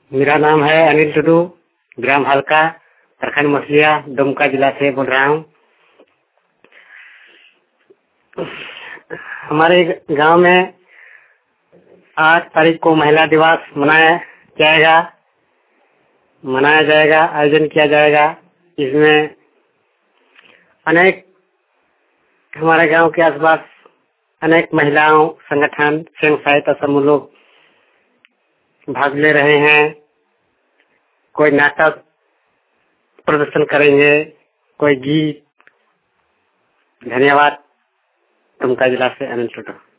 मेरा नाम है अनिल टुडू, ग्राम हल्का, प्रखंड मछलिया, दुमका जिला से बोल रहा हूँ। हमारे गांव में 8 तारीख को महिला दिवस मनाया जाएगा, आयोजन किया जाएगा। इसमें अनेक हमारे गांव के आसपास अनेक महिलाओं संगठन स्वयं सहायता समूह लोग भाग ले रहे हैं। कोई नाटक प्रदर्शन करेंगे, कोई गीत। धन्यवाद। दुमका जिला से अनिल टुडू।